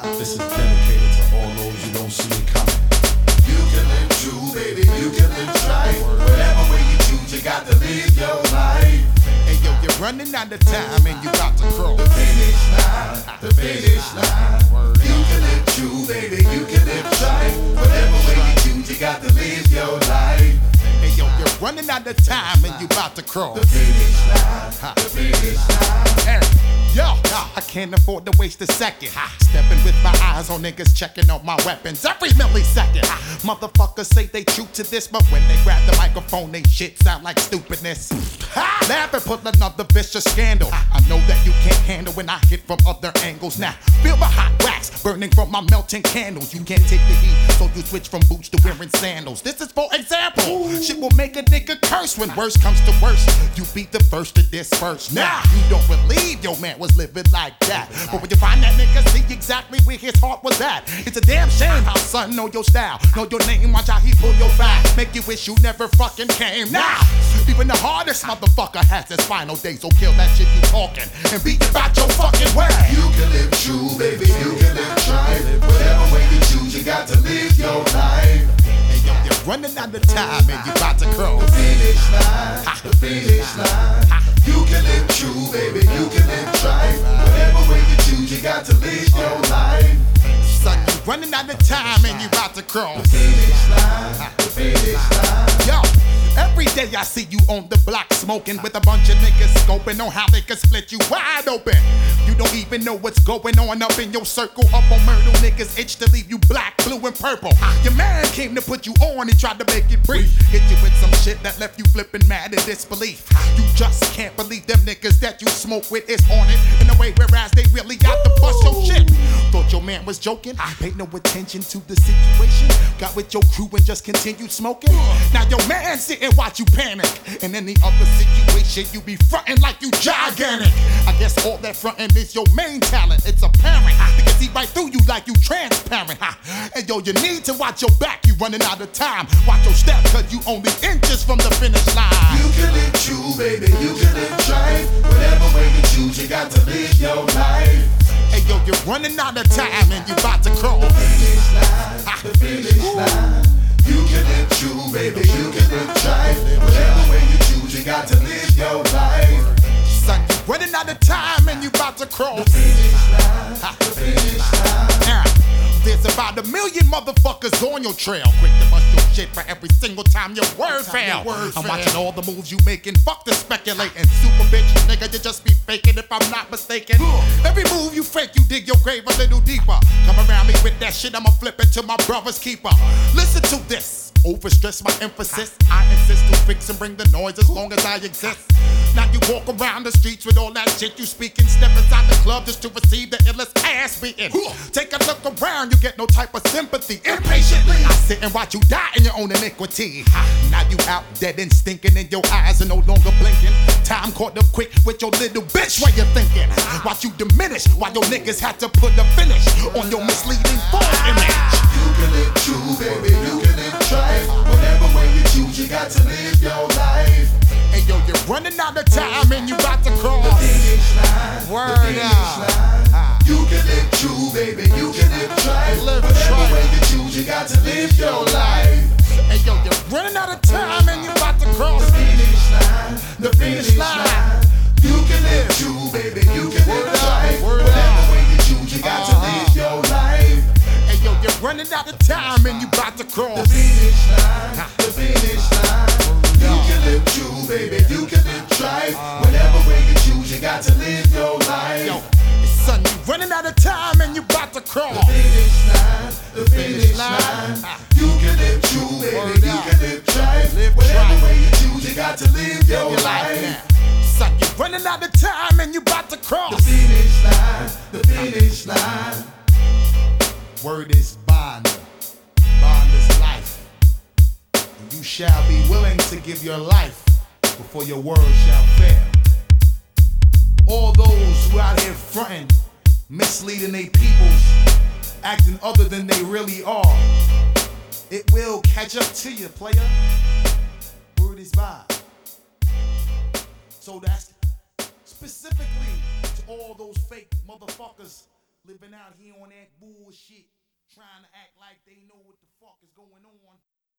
This is dedicated to all those you don't see it coming. You can live true, baby, you can live right. Whatever way you choose, you got to live your life. Hey yo, you're running out of time and you about to cross the finish line, the finish line. You can live true, baby, you can live right. Whatever way you choose, you got to live your life. Hey yo, you're running out of time and you about to cross the finish line, the finish line. Yo, I can't afford to waste a second. Stepping with my eyes on niggas checking out my weapons every millisecond. Motherfuckers say they true to this, but when they grab the microphone, they shit sound like stupidness. Laugh and put another vicious scandal. I know that you can't handle when I hit from other angles. Now, feel the hot wax burning from my melting candles. You can't take the heat, so you switch from boots to wearing sandals. This is for example. Shit will make a nigga curse when worse comes to worse. You be the first to disperse. Now, you don't believe your man was living like that. But when you find that nigga, see exactly where his heart was at. It's a damn shame how son know your style, know your name, watch how he pull your back, make you wish you never fucking came. Now, even the hardest motherfucker has his final day, so kill that shit you talking and be about your fucking way. You can live true, baby, you can live right. Whatever way you choose, you got to live your life. Hey yo, you're running out of time and you about to cross the finish line, the finish line. You can live true, baby, you can live right. Whatever way you choose, you got to live your life. Son, you running out of time and you about to cross the finish line, the finish line. Yo, every day I see you on the block smoking with a bunch of niggas scoping on how they can split you wide open. You don't even know what's going on up in your circle. Up on Myrtle, niggas itch to leave you black, blue, and purple. Your man came to put you on and tried to make it brief. Hit you with some shit that left you flipping mad in disbelief. You just can't believe them niggas that you smoke with is on it in a way, whereas they really got to bust your shit. Thought your man was joking, I paid no attention to the situation. Got with your crew and just continued smoking. Now your man sit and watch you panic. In any other situation, you be frontin' like you gigantic. I guess all that frontin' is your main talent. It's apparent. They can see right through you like you transparent. And yo, you need to watch your back. You running out of time. Watch your step, cause you only inches from the finish line. You can live true, baby, you can live right. Whatever way you choose, you got to live your life. Hey yo, you're running out of time and you about to cross the finish line, the finish line. You can live true, baby, you can live right. Whatever way you choose, you got to live your life. Son, you running out of time and you about to cross the finish line, the finish line. There's about 1 million motherfuckers on your trail, quick to bust your shit for every single time your word fail. I'm watching all the moves you making, fuck the speculating. Super bitch, nigga, you just be faking if I'm not mistaken. Every move you fake, you dig your grave a little deeper. Come around me with that shit, I'ma flip it to my brother's keeper. Listen to this, overstress my emphasis. I insist to fix and bring the noise as long as I exist. Now you walk around the streets with all that shit you speaking. Step inside the club just to receive the illest ass beating. Take a look around, you get no type of sympathy. Impatiently, I sit and watch you die in your own iniquity. Now you out dead and stinking, and your eyes are no longer blinking. Time caught up quick with your little bitch way you're thinking. Watch you diminish while your niggas had to put a finish on your misleading false image. You can live true, baby, you can live right. Whatever way you choose, you got to live your life. Hey yo, you're running out of time and you about to cross the finish line, word the finish line. You can live true, baby, you can live right. Whatever way you choose, you got to live your life. Hey yo, you're running out of time and you about to cross the finish line, the finish line. You can live true, baby, you can live right. Whatever way you choose, you got to live your life. Hey yo, you're running out of time and you about to cross the finish line, the finish line. You can live true, baby, you can live right. Whatever way you choose, you got to live your life. Yo, son, you running out of time and you about to cross the finish line, the finish line. You can live true, baby, you can live right. Whatever way you choose, you got to live your life. Son, you running out of time and you about to cross the finish line, the finish line. Word is bond. Bond is life. And you shall be willing to give your life before your word shall fail. All those who out here fronting, misleading they peoples, acting other than they really are, it will catch up to you, player. Word is bond. So that's specifically to all those fake motherfuckers living out here on that bullshit, trying to act like they know